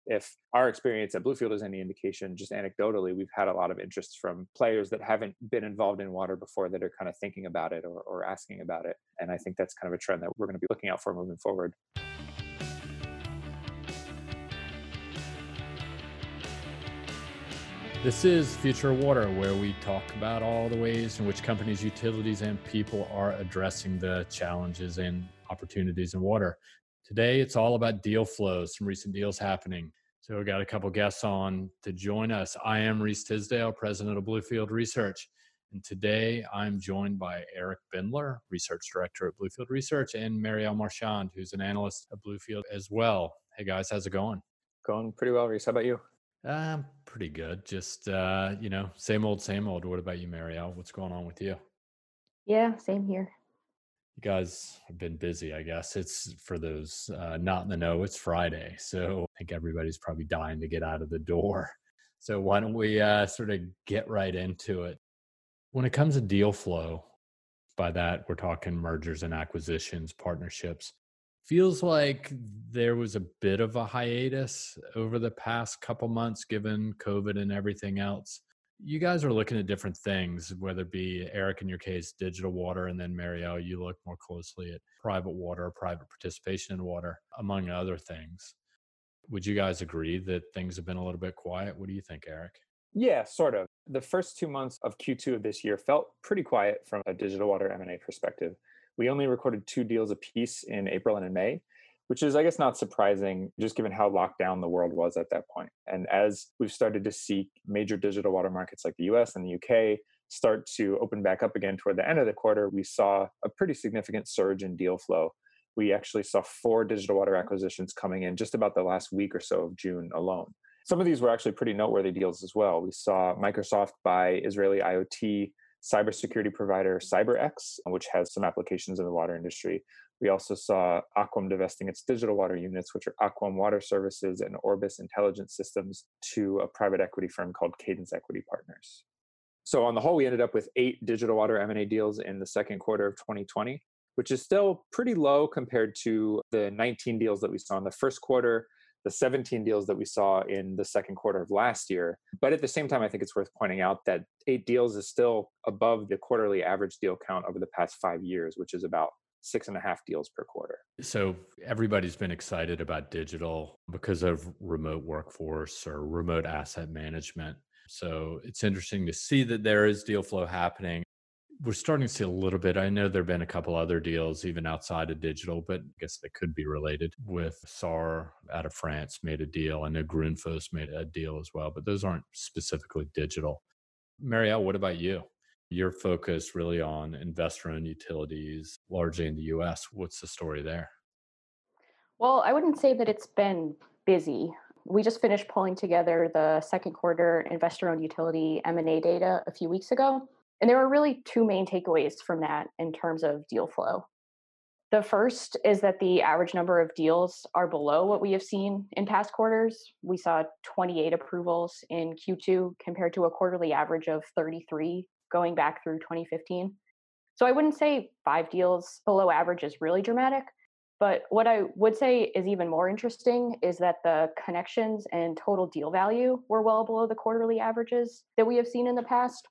If our experience at Bluefield is any indication, just anecdotally, we've had a lot of interest from players that haven't been involved in water before that are kind of thinking about it or asking about it. And I think that's kind of a trend that we're going to be looking out for moving forward. This is Future of Water, where we talk about all the ways in which companies, utilities, and people are addressing the challenges and opportunities in water. Today, it's all about deal flows, some recent deals happening. So we got a couple guests on to join us. I am Reese Tisdale, president of Bluefield Research. And today I'm joined by Eric Bindler, research director at Bluefield Research, and Marielle Marchand, who's an analyst at Bluefield as well. Hey guys, how's it going? Going pretty well, Reese. How about you? Pretty good. Just, same old, same old. What about you, Marielle? What's going on with you? Yeah, same here. You guys have been busy, I guess. It's for those not in the know, it's Friday. So I think everybody's probably dying to get out of the door. So why don't we sort of get right into it? When it comes to deal flow, by that, we're talking mergers and acquisitions, partnerships. Feels like there was a bit of a hiatus over the past couple months, given COVID and everything else. You guys are looking at different things, whether it be Eric, in your case, digital water, and then Marielle, you look more closely at private water, private participation in water, among other things. Would you guys agree that things have been a little bit quiet? What do you think, Eric? Yeah, sort of. The first 2 months of Q2 of this year felt pretty quiet from a digital water M&A perspective. We only recorded 2 deals apiece in April and in May, which is, I guess, not surprising, just given how locked down the world was at that point. And as we've started to see major digital water markets like the US and the UK start to open back up again toward the end of the quarter, we saw a pretty significant surge in deal flow. We actually saw 4 digital water acquisitions coming in just about the last week or so of June alone. Some of these were actually pretty noteworthy deals as well. We saw Microsoft buy Israeli IoT cybersecurity provider CyberX, which has some applications in the water industry. We also saw Aquam divesting its digital water units, which are Aquam Water Services and Orbis Intelligent Systems, to a private equity firm called Cadence Equity Partners. So on the whole, we ended up with 8 digital water M&A deals in the second quarter of 2020, which is still pretty low compared to the 19 deals that we saw in the first quarter, the 17 deals that we saw in the second quarter of last year. But at the same time, I think it's worth pointing out that 8 deals is still above the quarterly average deal count over the past 5 years, which is about 6.5 deals per quarter. So everybody's been excited about digital because of remote workforce or remote asset management. So it's interesting to see that there is deal flow happening. We're starting to see a little bit. I know there have been a couple other deals even outside of digital, but I guess they could be related. With SAR out of France made a deal. I know Grundfos made a deal as well, but those aren't specifically digital. Marielle, what about you? Your focus really on investor-owned utilities, largely in the US. What's the story there? Well, I wouldn't say that it's been busy. We just finished pulling together the second quarter investor-owned utility M&A data a few weeks ago. And there were really 2 main takeaways from that in terms of deal flow. The first is that the average number of deals are below what we have seen in past quarters. We saw 28 approvals in Q2 compared to a quarterly average of 33 going back through 2015. So I wouldn't say 5 deals below average is really dramatic. But what I would say is even more interesting is that the connections and total deal value were well below the quarterly averages that we have seen in the past.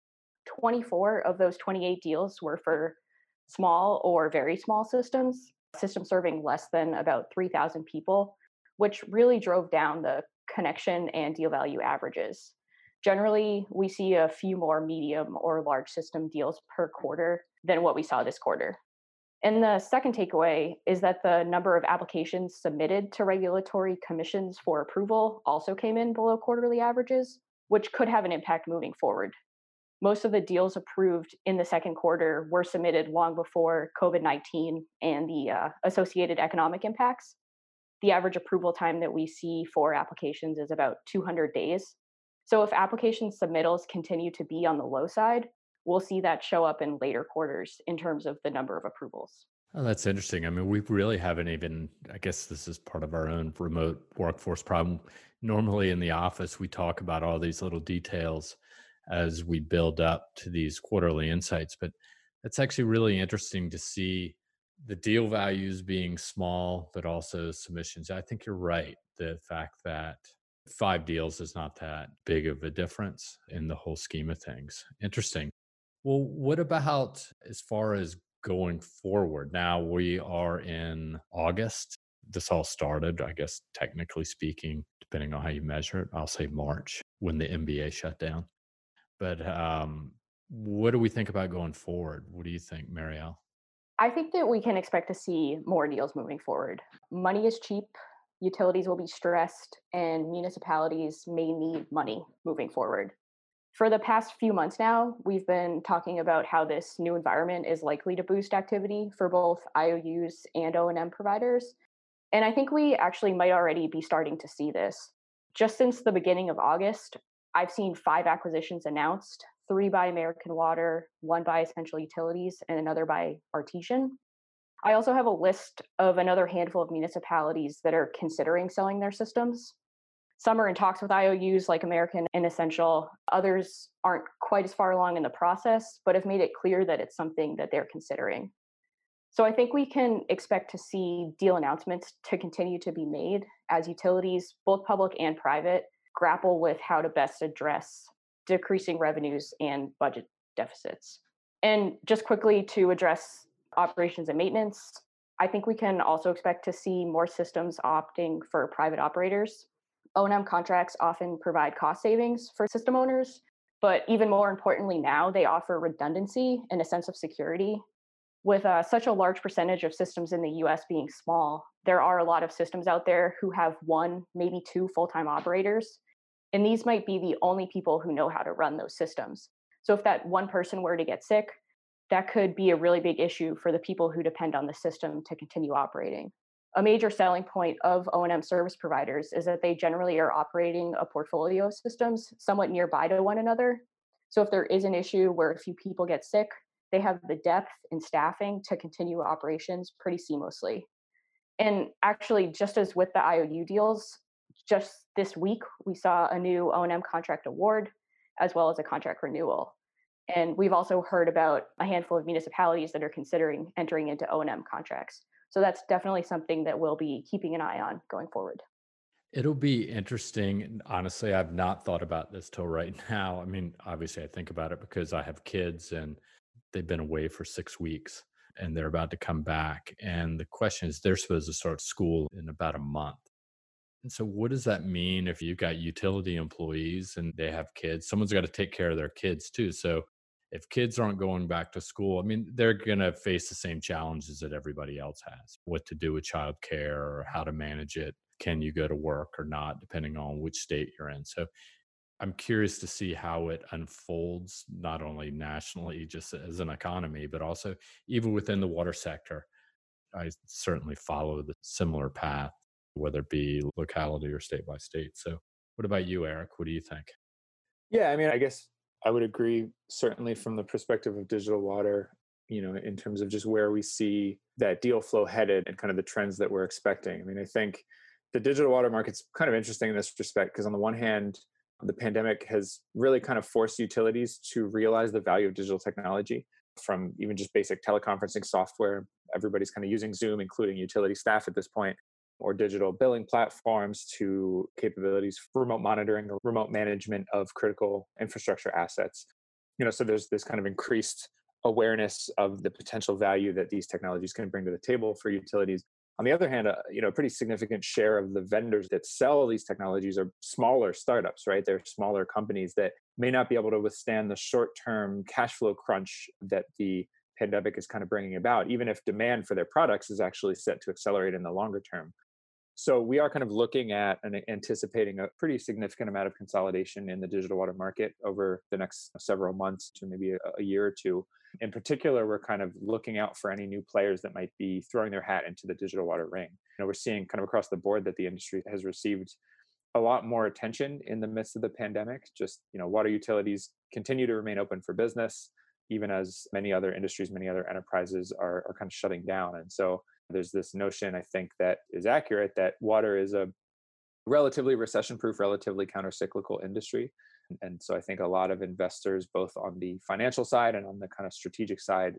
24 of those 28 deals were for small or very small systems serving less than about 3,000 people, which really drove down the connection and deal value averages. Generally, we see a few more medium or large system deals per quarter than what we saw this quarter. And the second takeaway is that the number of applications submitted to regulatory commissions for approval also came in below quarterly averages, which could have an impact moving forward. Most of the deals approved in the second quarter were submitted long before COVID-19 and the associated economic impacts. The average approval time that we see for applications is about 200 days. So if application submittals continue to be on the low side, we'll see that show up in later quarters in terms of the number of approvals. Oh, that's interesting. I mean, we really haven't even, I guess this is part of our own remote workforce problem. Normally in the office, we talk about all these little details as we build up to these quarterly insights, but it's actually really interesting to see the deal values being small, but also submissions. I think you're right. The fact that 5 deals is not that big of a difference in the whole scheme of things. Interesting. Well, what about as far as going forward? Now we are in August. This all started, I guess, technically speaking, depending on how you measure it. I'll say March when the NBA shut down. But what do we think about going forward? What do you think, Marielle? I think that we can expect to see more deals moving forward. Money is cheap, utilities will be stressed, and municipalities may need money moving forward. For the past few months now, we've been talking about how this new environment is likely to boost activity for both IOUs and O&M providers. And I think we actually might already be starting to see this. Just since the beginning of August, I've seen 5 acquisitions announced, 3 by American Water, 1 by Essential Utilities, and another by Artesian. I also have a list of another handful of municipalities that are considering selling their systems. Some are in talks with IOUs like American and Essential. Others aren't quite as far along in the process, but have made it clear that it's something that they're considering. So I think we can expect to see deal announcements to continue to be made as utilities, both public and private, grapple with how to best address decreasing revenues and budget deficits. And just quickly to address operations and maintenance, I think we can also expect to see more systems opting for private operators. O&M contracts often provide cost savings for system owners, but even more importantly now, they offer redundancy and a sense of security. With such a large percentage of systems in the US being small, there are a lot of systems out there who have 1, maybe 2 full-time operators, and these might be the only people who know how to run those systems. So if that one person were to get sick, that could be a really big issue for the people who depend on the system to continue operating. A major selling point of O&M service providers is that they generally are operating a portfolio of systems somewhat nearby to one another. So if there is an issue where a few people get sick, they have the depth and staffing to continue operations pretty seamlessly. And actually, just as with the IOU deals, just this week, we saw a new O&M contract award as well as a contract renewal. And we've also heard about a handful of municipalities that are considering entering into O&M contracts. So that's definitely something that we'll be keeping an eye on going forward. It'll be interesting. And honestly, I've not thought about this till right now. I mean, obviously, I think about it because I have kids and they've been away for 6 weeks and they're about to come back. And the question is, they're supposed to start school in about a month. And so, what does that mean if you've got utility employees and they have kids? Someone's got to take care of their kids too. So, if kids aren't going back to school, I mean, they're going to face the same challenges that everybody else has: what to do with childcare or how to manage it. Can you go to work or not, depending on which state you're in? So, I'm curious to see how it unfolds, not only nationally, just as an economy, but also even within the water sector. I certainly follow the similar path, whether it be locality or state by state. So, what about you, Eric? What do you think? Yeah, I mean, I guess I would agree, certainly from the perspective of digital water, in terms of just where we see that deal flow headed and kind of the trends that we're expecting. I mean, I think the digital water market's kind of interesting in this respect because on the one hand, the pandemic has really kind of forced utilities to realize the value of digital technology from even just basic teleconferencing software. Everybody's kind of using Zoom, including utility staff at this point, or digital billing platforms to capabilities for remote monitoring or remote management of critical infrastructure assets. So there's this kind of increased awareness of the potential value that these technologies can bring to the table for utilities. On the other hand, a pretty significant share of the vendors that sell these technologies are smaller startups, right? They're smaller companies that may not be able to withstand the short-term cash flow crunch that the pandemic is kind of bringing about, even if demand for their products is actually set to accelerate in the longer term. So we are kind of looking at and anticipating a pretty significant amount of consolidation in the digital water market over the next several months to maybe a year or two. In particular, we're kind of looking out for any new players that might be throwing their hat into the digital water ring. We're seeing kind of across the board that the industry has received a lot more attention in the midst of the pandemic. Just, water utilities continue to remain open for business, even as many other industries, many other enterprises are kind of shutting down. And so there's this notion, I think, that is accurate that water is a relatively recession-proof, relatively counter-cyclical industry. And so I think a lot of investors, both on the financial side and on the kind of strategic side,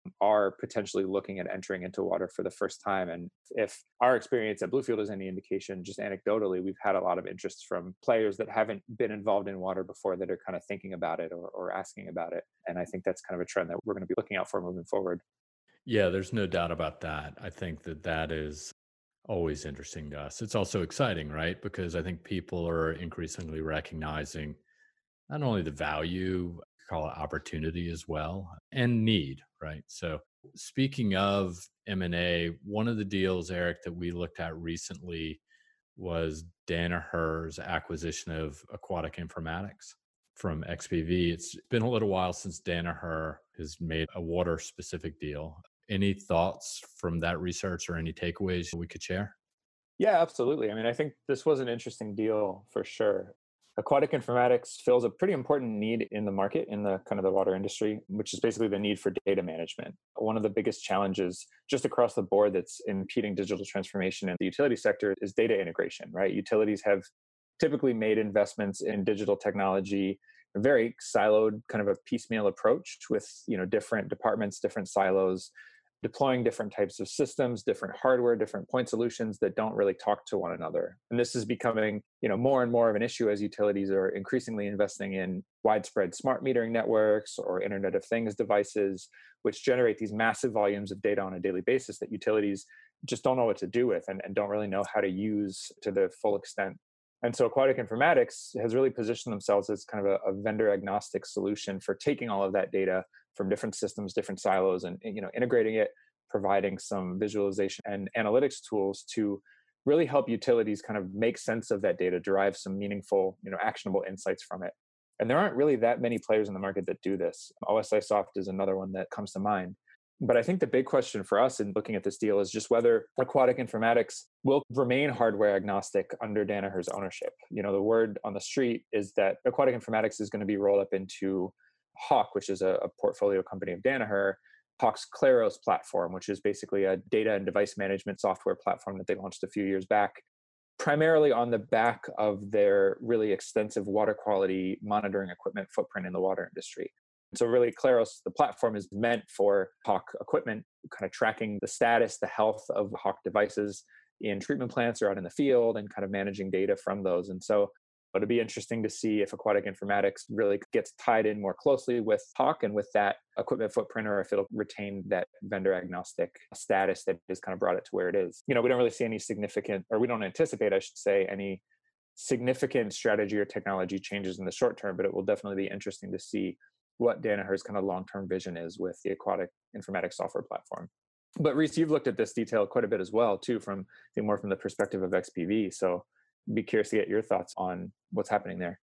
are potentially looking at entering into water for the first time. And if our experience at Bluefield is any indication, just anecdotally, we've had a lot of interest from players that haven't been involved in water before that are kind of thinking about it or asking about it. And I think that's kind of a trend that we're going to be looking out for moving forward. Yeah, there's no doubt about that. I think that that is always interesting to us. It's also exciting, right? Because I think people are increasingly recognizing not only the value, call it opportunity as well, and need, right? So speaking of M&A, one of the deals, Eric, that we looked at recently was Danaher's acquisition of Aquatic Informatics from XPV. It's been a little while since Danaher has made a water specific deal. Any thoughts from that research or any takeaways we could share? Yeah, absolutely. I mean, I think this was an interesting deal for sure. Aquatic informatics fills a pretty important need in the market in the kind of the water industry, which is basically the need for data management. One of the biggest challenges just across the board that's impeding digital transformation in the utility sector is data integration, right? Utilities have typically made investments in digital technology, a very siloed kind of a piecemeal approach with, different departments, different silos, deploying different types of systems, different hardware, different point solutions that don't really talk to one another. And this is becoming, more and more of an issue as utilities are increasingly investing in widespread smart metering networks or Internet of Things devices, which generate these massive volumes of data on a daily basis that utilities just don't know what to do with and don't really know how to use to the full extent. And so Aquatic Informatics has really positioned themselves as kind of a vendor agnostic solution for taking all of that data from different systems, different silos, and integrating it, providing some visualization and analytics tools to really help utilities kind of make sense of that data, derive some meaningful, actionable insights from it. And there aren't really that many players in the market that do this. OSI Soft is another one that comes to mind. But I think the big question for us in looking at this deal is just whether Aquatic Informatics will remain hardware agnostic under Danaher's ownership. The word on the street is that Aquatic Informatics is going to be rolled up into Hawk, which is a portfolio company of Danaher, Hawk's Claros platform, which is basically a data and device management software platform that they launched a few years back, primarily on the back of their really extensive water quality monitoring equipment footprint in the water industry. So really, Claros, the platform, is meant for Hawk equipment, kind of tracking the status, the health of Hawk devices in treatment plants or out in the field and kind of managing data from those. And so it'll be interesting to see if Aquatic Informatics really gets tied in more closely with Hawk and with that equipment footprint, or if it'll retain that vendor agnostic status that has kind of brought it to where it is. We don't really see any significant, or we don't anticipate, I should say, any significant strategy or technology changes in the short term, but it will definitely be interesting to see what Danaher's kind of long-term vision is with the Aquatic Informatics software platform. But Reese, you've looked at this detail quite a bit as well, too, from more from the perspective of XPV. So be curious to get your thoughts on what's happening there.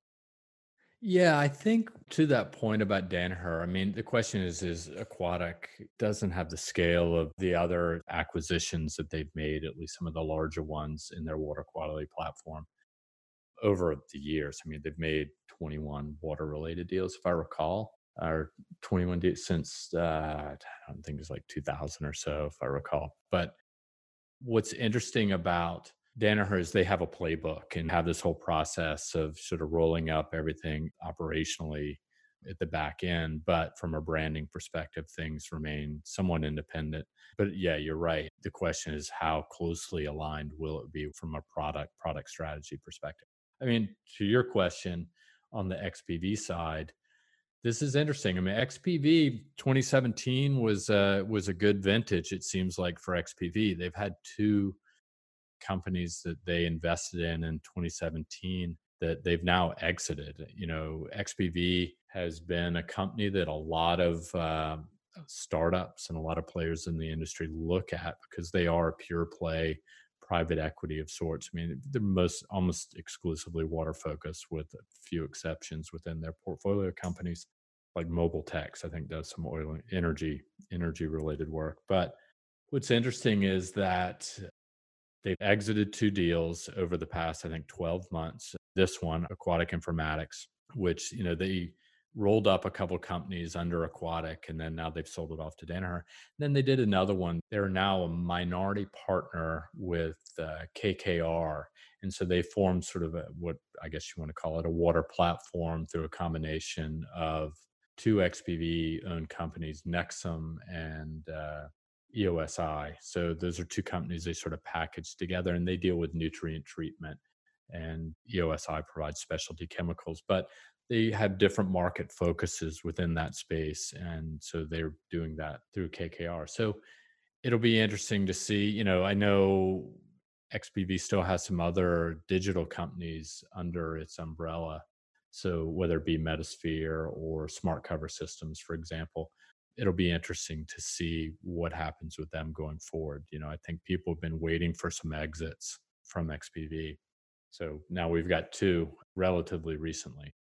Yeah, I think to that point about Danaher, I mean, the question is Aquatic doesn't have the scale of the other acquisitions that they've made, at least some of the larger ones in their water quality platform over the years. I mean, they've made 21 water related deals, if I recall, or 21 deals since, I don't think it's like 2000 or so, if I recall. But what's interesting about Danaher is they have a playbook and have this whole process of sort of rolling up everything operationally at the back end. But from a branding perspective, things remain somewhat independent. But yeah, you're right. The question is how closely aligned will it be from a product strategy perspective? I mean, to your question on the XPV side, this is interesting. I mean, XPV 2017 was a good vintage. It seems like for XPV, they've had two companies that they invested in 2017 that they've now exited. XPV has been a company that a lot of startups and a lot of players in the industry look at because they are a pure play private equity of sorts. I mean, they're almost exclusively water focused with a few exceptions within their portfolio companies. Like Mobile Techs, I think does some oil and energy related work. But what's interesting is that they've exited two deals over the past, I think, 12 months. This one, Aquatic Informatics, which, they rolled up a couple companies under Aquatic, and then now they've sold it off to Danaher. Then they did another one. They're now a minority partner with KKR. And so they formed sort of what I guess you want to call it a water platform through a combination of two XPV owned companies, Nexum and EOSI. So those are two companies they sort of package together, and they deal with nutrient treatment, and EOSI provides specialty chemicals, but they have different market focuses within that space. And so they're doing that through KKR. So it'll be interesting to see. I know XPV still has some other digital companies under its umbrella. So whether it be Metasphere or Smart Cover Systems, for example, it'll be interesting to see what happens with them going forward. I think people have been waiting for some exits from XPV. So now we've got two relatively recently.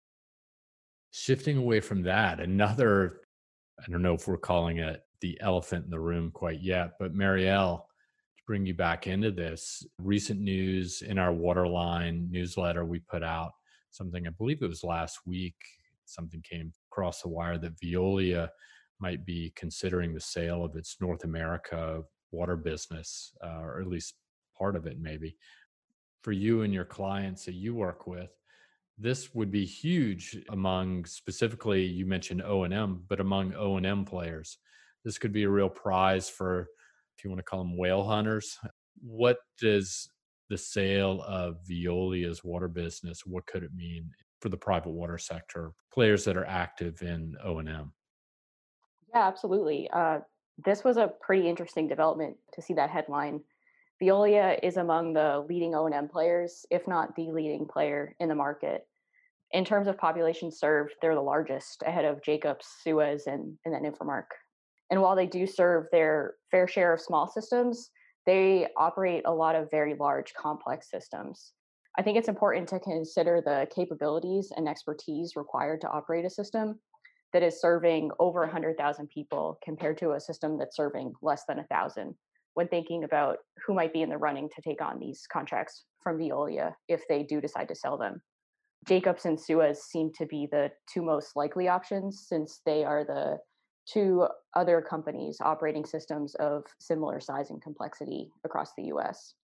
Shifting away from that, another, I don't know if we're calling it the elephant in the room quite yet, but Marielle, to bring you back into this, recent news in our Waterline newsletter we put out, something I believe it was last week, something came across the wire that Veolia might be considering the sale of its North America water business, or at least part of it maybe. For you and your clients that you work with, this would be huge among, specifically, you mentioned O&M, but among O&M players. This could be a real prize for, if you want to call them whale hunters. What does the sale of Veolia's water business, what could it mean for the private water sector, players that are active in O&M? Yeah, absolutely. This was a pretty interesting development to see that headline. Veolia is among the leading O&M players, if not the leading player in the market. In terms of population served, they're the largest, ahead of Jacobs, Suez, and then Infomark. And while they do serve their fair share of small systems, they operate a lot of very large, complex systems. I think it's important to consider the capabilities and expertise required to operate a system that is serving over 100,000 people compared to a system that's serving less than 1,000, when thinking about who might be in the running to take on these contracts from Veolia if they do decide to sell them. Jacobs and Suez seem to be the two most likely options, since they are the two other companies operating systems of similar size and complexity across the US.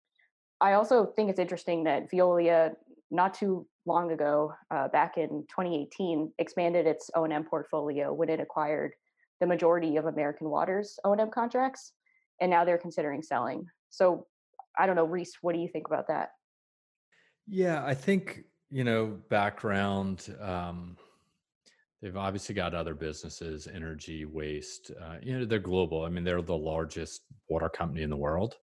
I also think it's interesting that Veolia, not too long ago, back in 2018, expanded its O&M portfolio when it acquired the majority of American Water's O&M contracts, and now they're considering selling. So I don't know, Reese, what do you think about that? Yeah, I think, background, they've obviously got other businesses, energy, waste. They're global. I mean, they're the largest water company in the world.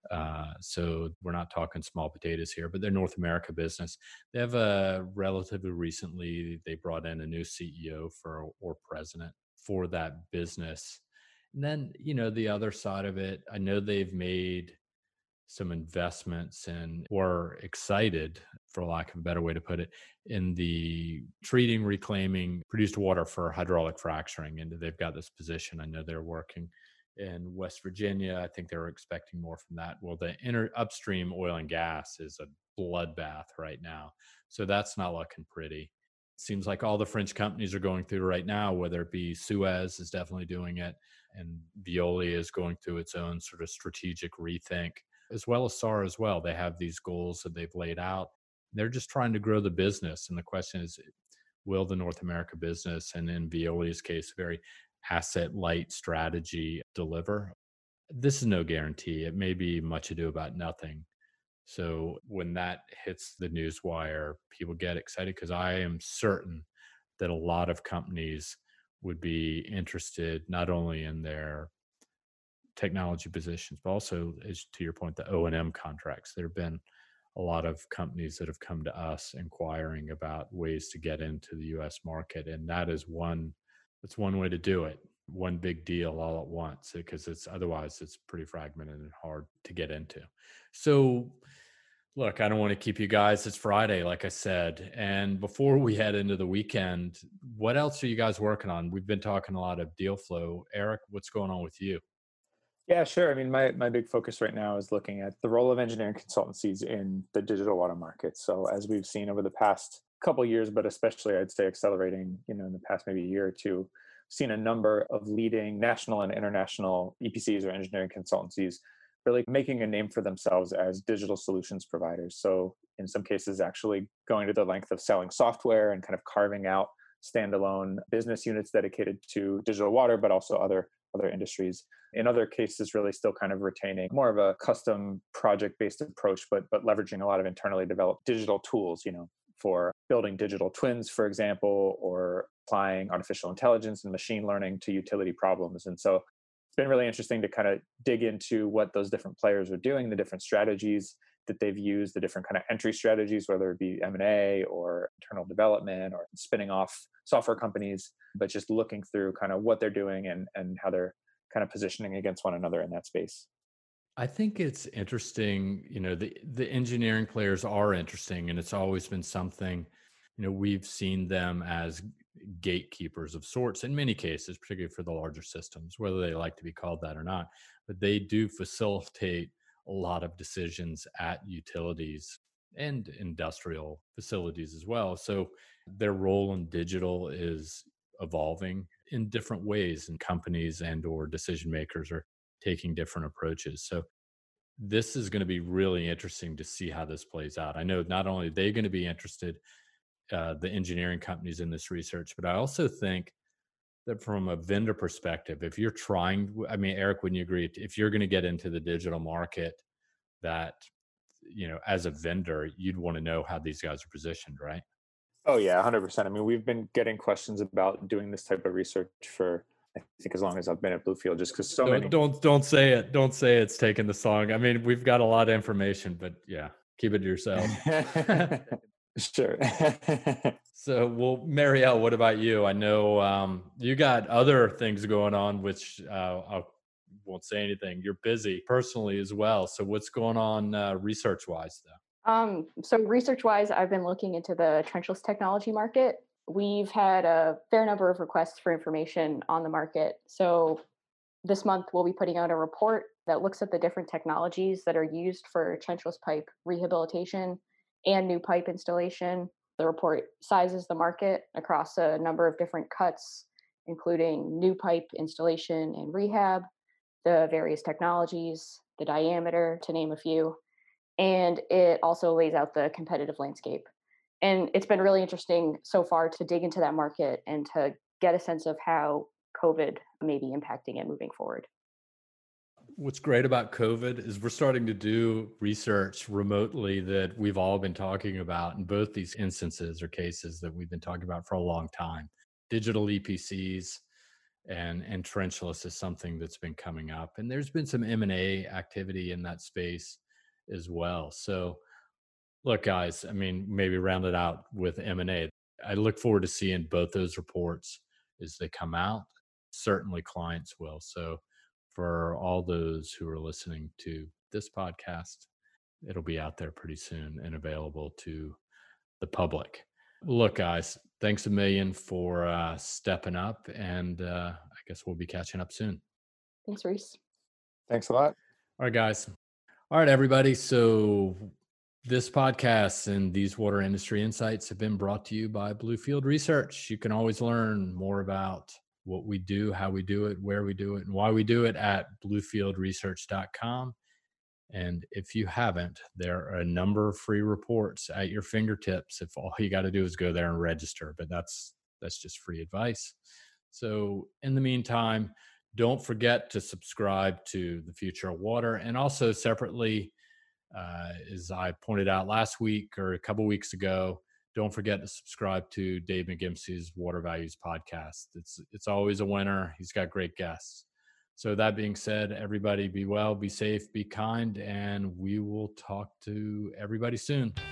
So we're not talking small potatoes here, but they're North America business. They have relatively recently, they brought in a new CEO or president for that business. And then, the other side of it, I know they've made some investments and were excited, for lack of a better way to put it, in the treating, reclaiming produced water for hydraulic fracturing. And they've got this position. I know they're working in West Virginia. I think they were expecting more from that. Well, the upstream oil and gas is a bloodbath right now. So that's not looking pretty. It seems like all the French companies are going through right now, whether it be Suez is definitely doing it, and Veolia is going through its own sort of strategic rethink, as well as SAR as well. They have these goals that they've laid out. They're just trying to grow the business. And the question is, will the North America business, and in Veolia's case, very asset light strategy, deliver? This is no guarantee. It may be much ado about nothing. So when that hits the news wire, people get excited, because I am certain that a lot of companies would be interested not only in their technology positions, but also, as to your point, the O&M contracts. There have been a lot of companies that have come to us inquiring about ways to get into the US market. And that's one way to do it. One big deal all at once, because otherwise it's pretty fragmented and hard to get into. So look, I don't want to keep you guys. It's Friday, like I said. And before we head into the weekend, what else are you guys working on? We've been talking a lot of deal flow. Eric, what's going on with you? Yeah, sure. I mean, my big focus right now is looking at the role of engineering consultancies in the digital water market. So as we've seen over the past couple of years, but especially I'd say accelerating, in the past maybe year or two, seen a number of leading national and international EPCs or engineering consultancies really making a name for themselves as digital solutions providers. So in some cases, actually going to the length of selling software and kind of carving out standalone business units dedicated to digital water, but also other industries. In other cases, really still kind of retaining more of a custom project-based approach, but leveraging a lot of internally developed digital tools, for building digital twins, for example, or applying artificial intelligence and machine learning to utility problems. And so it's been really interesting to kind of dig into what those different players are doing, the different strategies that they've used, the different kind of entry strategies, whether it be M&A or internal development or spinning off software companies, but just looking through kind of what they're doing and how they're kind of positioning against one another in that space. I think it's interesting, the engineering players are interesting, and it's always been something, we've seen them as gatekeepers of sorts in many cases, particularly for the larger systems, whether they like to be called that or not, but they do facilitate a lot of decisions at utilities and industrial facilities as well. So their role in digital is evolving in different ways, and companies and or decision makers are taking different approaches. So this is going to be really interesting to see how this plays out. I know not only are they going to be interested, the engineering companies in this research, but I also think that from a vendor perspective, if you're trying, I mean, Eric, wouldn't you agree? If you're going to get into the digital market, that, as a vendor, you'd want to know how these guys are positioned, right? Oh yeah, 100%. I mean, we've been getting questions about doing this type of research for, I think, as long as I've been at Bluefield, just because many. Don't say it. Don't say it's taking the song. I mean, we've got a lot of information, but yeah, keep it to yourself. Sure. So, well, Marielle, what about you? I know you got other things going on, which I won't say anything. You're busy personally as well. So what's going on research-wise, though? So research-wise, I've been looking into the trenchless technology market. We've had a fair number of requests for information on the market. So this month, we'll be putting out a report that looks at the different technologies that are used for trenchless pipe rehabilitation and new pipe installation. The report sizes the market across a number of different cuts, including new pipe installation and rehab, the various technologies, the diameter, to name a few. And it also lays out the competitive landscape. And it's been really interesting so far to dig into that market and to get a sense of how COVID may be impacting it moving forward. What's great about COVID is we're starting to do research remotely that we've all been talking about in both these instances or cases that we've been talking about for a long time. Digital EPCs and trenchless is something that's been coming up. And there's been some M&A activity in that space as well. So look, guys, I mean, maybe round it out with M&A. I look forward to seeing both those reports as they come out. Certainly clients will. So for all those who are listening to this podcast, it'll be out there pretty soon and available to the public. Look, guys, thanks a million for stepping up. And I guess we'll be catching up soon. Thanks, Reese. Thanks a lot. All right, guys. All right, everybody. So this podcast and these water industry insights have been brought to you by Bluefield Research. You can always learn more about what we do, how we do it, where we do it, and why we do it at bluefieldresearch.com. And if you haven't, there are a number of free reports at your fingertips if all you got to do is go there and register. But that's just free advice. So in the meantime, don't forget to subscribe to The Future of Water. And also separately, as I pointed out last week or a couple weeks ago, don't forget to subscribe to Dave McGimsey's Water Values podcast. It's always a winner. He's got great guests. So that being said, everybody be well, be safe, be kind, and we will talk to everybody soon.